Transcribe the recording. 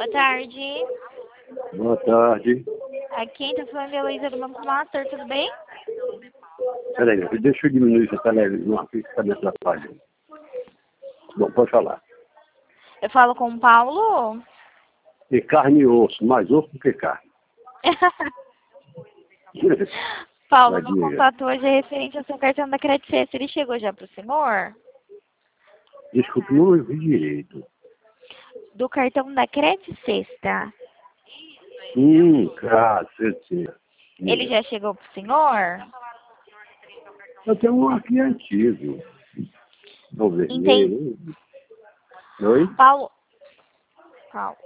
Boa tarde. Boa tarde. Aqui tá falando a Heloísa do Banco Master, tudo bem? Peraí, deixa eu diminuir essa televisão aqui que está me atrapalhando. Bom, pode falar. Eu falo com o Paulo. E carne e osso, mais osso do que carne. Paulo, Mas meu diga. contato hoje é referente ao seu cartão da Credit Suisse. Ele chegou já pro senhor? Desculpe, não ouvi direito. Do cartão da Credit Suisse, tá? Certeza. Ele já chegou pro senhor? Eu tenho um aqui antigo. O vermelho. Oi? Paulo.